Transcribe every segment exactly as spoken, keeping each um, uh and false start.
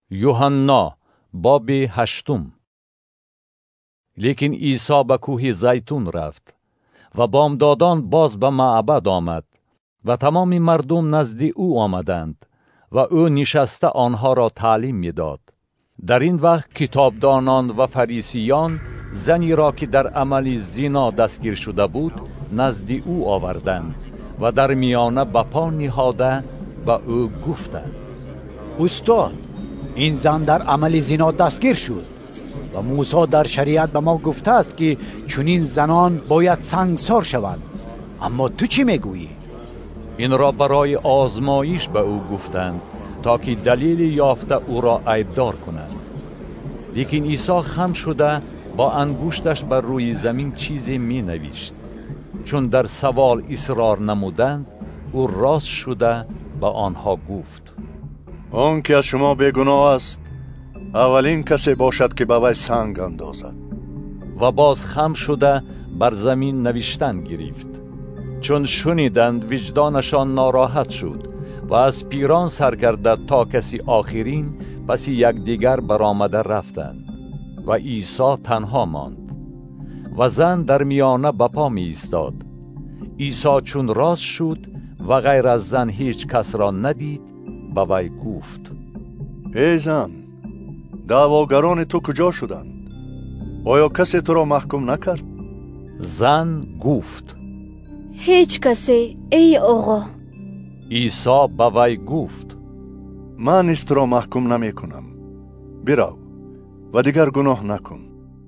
یوحنا باب هشتم. لیکن عیسی به کوه زیتون رفت و بامدادان باز به معبد آمد و تمام مردم نزد او آمدند و او نشسته آنها را تعلیم میداد. در این وقت کتابدانان و فریسیان زنی را که در عمل زنا دستگیر شده بود نزد او آوردند و در میانه به پا نهاده به او گفتند: استاد، این زن در عمل زنا دستگیر شد و موسی در شریعت به ما گفته است که چنین زنان باید سنگسار شوند، اما تو چی میگویی؟ این را برای آزمایش به او گفتند تا که دلیل یافته او را عیبدار کنند. لیکن عیسی خم شده با انگشتش بر روی زمین چیزی می نوشت. چون در سوال اصرار نمودند، او راست شده به آنها گفت: آن که از شما بیگناه است اولین کسی باشد که به وی سنگ اندازد. و باز خم شده بر زمین نوشتن گرفت. چون شنیدند وجدانشان ناراحت شد و از پیران سر کرده تا کسی آخرین پس یکدیگر برآمده رفتند و عیسی تنها ماند و زن در میانه به پا می ایستاد. عیسی چون راست شد و غیر از زن هیچ کس را ندید به وی گفت: ای زن، دعواگران تو کجا شدند؟ آیا کسی تو را محکوم نکرد؟ زن گفت: هیچ کسی ای آقا. عیسی به وی گفت: من نیز تو را محکوم نمی کنم. برو و دیگر گناه نکن.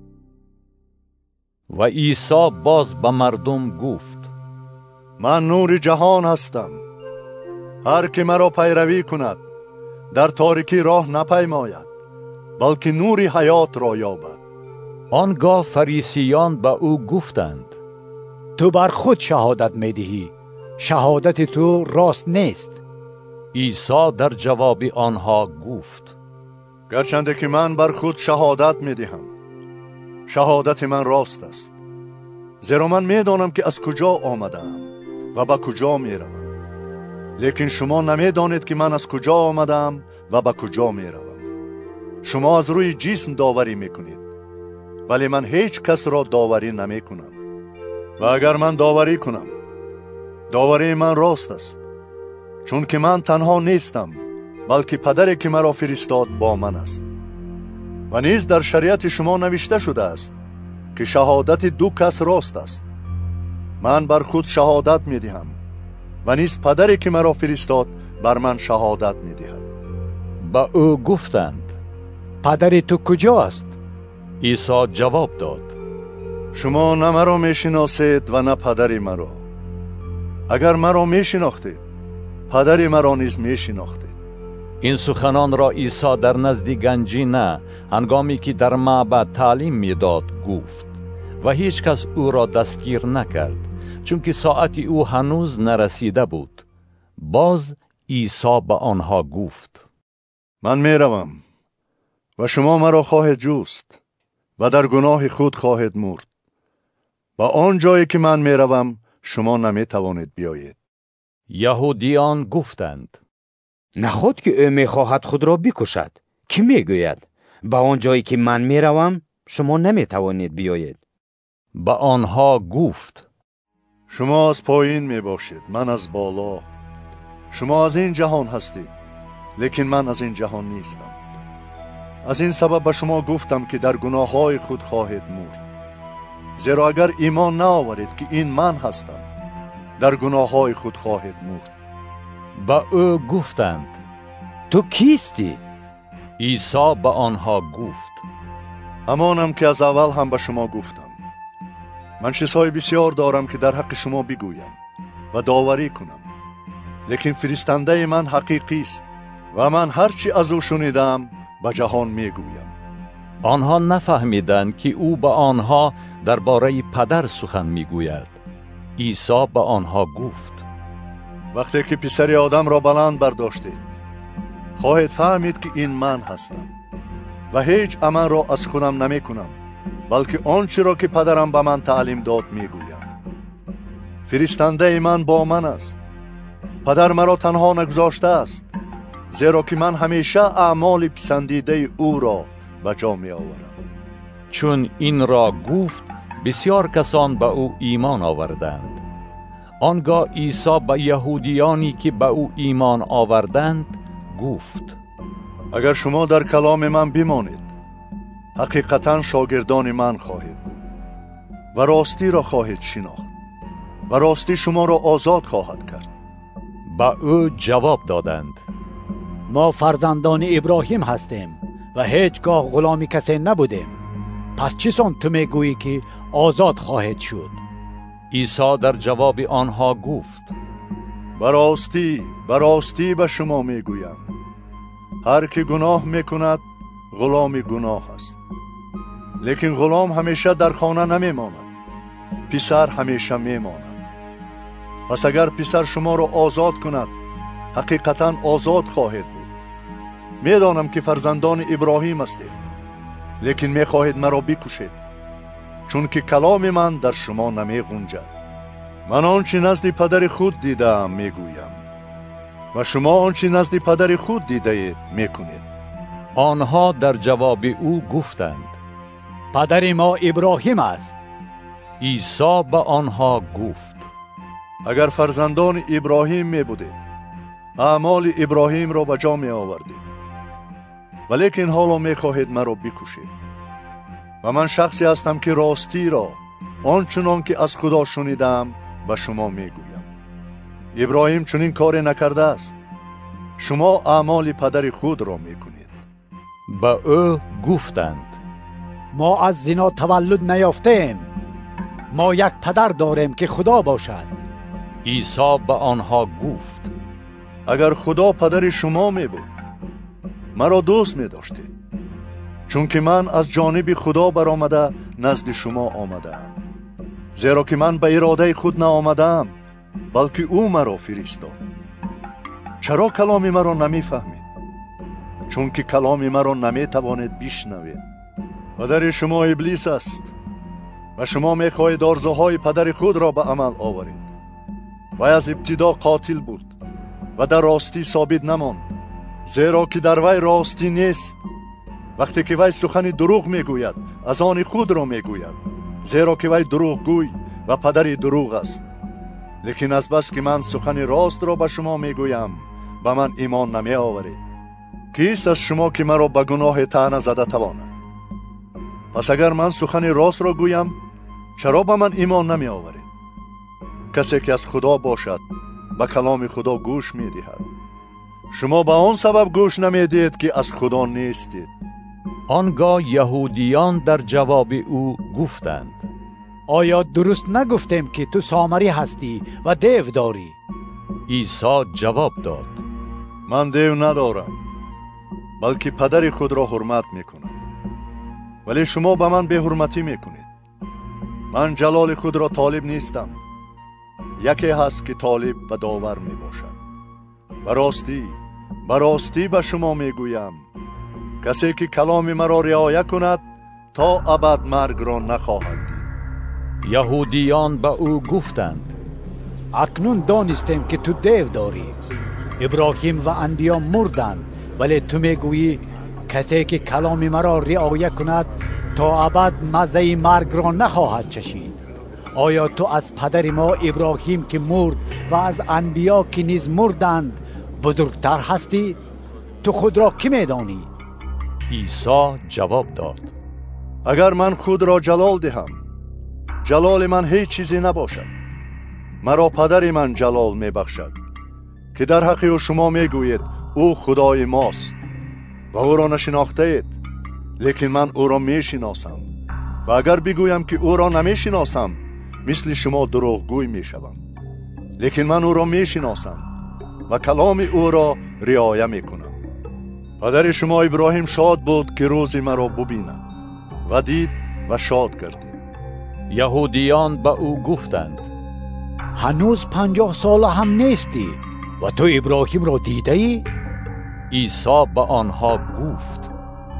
و عیسی باز به مردم گفت: من نور جهان هستم. هر که مرا پیروی کند در تاریکی راه نپیماید، بلکه نور حیات را یابد. آنگاه فریسیان به او گفتند: تو بر خود شهادت میدهی، شهادت تو راست نیست. عیسی در جواب آنها گفت: گرچنده که من بر خود شهادت میدهم، شهادت من راست است، زیرا من میدانم که از کجا آمدم و به کجا میروم. لیکن شما نمیدانید که من از کجا آمدم و به کجا میروم. شما از روی جسم داوری میکنید، ولی من هیچ کس را داوری نمیکنم. و اگر من داوری کنم، داوری من راست است، چون که من تنها نیستم، بلکه پدری که مرا فرستاد با من است. و نیز در شریعت شما نوشته شده است که شهادت دو کس راست است. من بر خود شهادت میدهم و نیز پدری که مرا فرستاد بر من شهادت میدهد. با او گفتند: پدر تو کجا است؟ عیسی جواب داد: شما نه مرا میشناسید و نه پدر مرا. اگر مرا میشناختید، پدر مرا نیز میشناختید. این سخنان را عیسی در نزد گنجینه هنگامی که در معبد تعلیم میداد گفت و هیچ کس او را دستگیر نکرد، چون که ساعت او هنوز نرسیده بود. باز عیسی به آنها گفت: من میروم و شما مرا خواهید جست و در گناه خود خواهید مرد. با آن جایی که من میروم شما نمیتوانید بیایید. یهودیان گفتند: نخود که او میخواهد خود را بکشد. کی میگوید با آن جایی که من میروم شما نمیتوانید بیایید؟ با آنها گفت: شما از پایین میباشید، من از بالا. شما از این جهان هستید، لیکن من از این جهان نیستم. از این سبب به شما گفتم که در گناه های خود خواهید مرد. زیرا اگر ایمان نآورید که این من هستم، در گناه های خود خواهید مرد. با او گفتند: تو کیستی؟ عیسی به آنها گفت: همانم که از اول هم به شما گفتم. من چیزهای بسیار دارم که در حق شما بگویم و داوری کنم، لیکن فرستنده من حقیقی است و من هرچی از او شنیدم به جهان میگویم. آنها نفهمیدند که او به آنها درباره پدر سخن میگوید. عیسی به آنها گفت: وقتی که پسر آدم را بلند برداشتید، خواهید فهمید که این من هستم و هیچ عمل را از خودم نمی کنم، بلکه آنچه را که پدرم به من تعلیم داد میگویم. فرستنده من با من است. پدر مرا تنها نگذاشته است، زیرا که من همیشه اعمال پسندیده او را به جا می آورم. چون این را گفت بسیار کسان به او ایمان آوردند. آنگاه عیسی به یهودیانی که به او ایمان آوردند گفت: اگر شما در کلام من بمانید، حقیقتا شاگردان من خواهید بود و راستی را خواهید شناخت و راستی شما را آزاد خواهد کرد. به او جواب دادند: ما فرزندان ابراهیم هستیم و هیچگاه غلامی کسی نبودیم. پس چیسان تو میگویی که آزاد خواهد شد؟ عیسی در جواب آنها گفت: براستی براستی به شما میگویم، هر که گناه میکند غلام گناه است. لیکن غلام همیشه در خانه نمیماند، پسر همیشه میماند. پس اگر پسر شما را آزاد کند، حقیقتا آزاد خواهید بود. میدانم که فرزندان ابراهیم هستید، لیکن میخواهید مرا بکشید، چون که کلام من در شما نمی گنجد. من آنچه نزد پدر خود دیدم میگویم و شما آنچه نزد پدر خود دیده اید میکنید. آنها در جواب او گفتند: پدر ما ابراهیم است. عیسی به آنها گفت: اگر فرزندان ابراهیم می بودید، اعمال ابراهیم را به جا می آوردید، ولیکن حالا می خواهید مرا بکشید. و من شخصی هستم که راستی را آنچنان که از خدا شنیدم به شما می گویم. ابراهیم چنین کار نکرده است، شما اعمال پدر خود را می کنید. به او گفتند: ما از زنا تولد نیافتیم، ما یک پدر داریم که خدا باشد. عیسی به آنها گفت: اگر خدا پدر شما می بود، مرا دوست می داشتید، چون که من از جانب خدا برآمده نزد شما آمدم. زیرا که من به اراده خود نآمدم، بلکه او مرا فرستاد. چرا کلام مرا نمی فهمید؟ چون که کلام مرا نمی توانید بشنوید. پدر شما ابلیس است و شما می خواهید آرزوهای پدر خود را به عمل آورید. و از ابتدا قاتل بود و در راستی ثابت نماند، زیرا که در وی راستی نیست. وقتی که وی سخن دروغ میگوید، از آن خود را میگوید، زیرا که وی دروغ گوی و پدر دروغ است. لیکن از بس که من سخن راست را به شما میگویم، به من ایمان نمی آورید. کیست از شما که مرا به گناه طعنه زده تواند؟ پس اگر من سخن راست را گویم، چرا به من ایمان نمی آورید؟ کسی که از خدا باشد به کلام خدا گوش می دهد. شما به آن سبب گوش نمی دهید که از خدا نیستید. آنگاه یهودیان در جواب او گفتند: آیا درست نگفتیم که تو سامری هستی و دیو داری؟ عیسی جواب داد: من دیو ندارم، بلکه پدر خود را حرمت می کنم، ولی شما به من به حرمتی می کنید. من جلال خود را طالب نیستم، یکی هست که طالب و داور می باشد. براستی براستی به شما می گویم، کسی که کلام مرا رعایت کند تا ابد مرگ را نخواهد دید. یهودیان به او گفتند: اکنون دانستیم که تو دیو داری. ابراهیم و انبیا مردند، ولی تو میگویی کسی که کلام مرا رعایت کند تا ابد مزه مرگ را نخواهد چشید. آیا تو از پدر ما ابراهیم که مرد و از انبیا که نیز مردند بزرگتر هستی؟ تو خود را کی میدانی؟ عیسی جواب داد: اگر من خود را جلال دهم، جلال من هیچ چیزی نباشد. مرا پدر من جلال می بخشد که در حق شما می گوید او خدای ماست و او را نشناخته اید، لیکن من او را می شناسم. و اگر بگویم که او را نمی شناسم، مثل شما دروغگوی می شوم. لیکن من او را می شناسم و کلام او را رعایت می کنم. پدر شما ابراهیم شاد بود که روزی مرا ببیند و دید و شاد گردید. یهودیان به او گفتند: هنوز پنجاه سال هم نیستی و تو ابراهیم را دیده ای؟ عیسی به آنها گفت: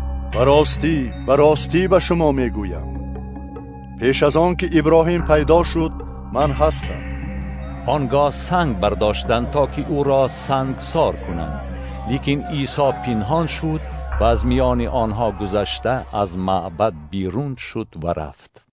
براستی براستی به شما میگویم، پیش از آن که ابراهیم پیدا شد من هستم. آنگاه سنگ برداشتند تا که او را سنگسار کنند لیکن عیسی پنهان شد و از میان آنها گذشته از معبد بیرون شد و رفت.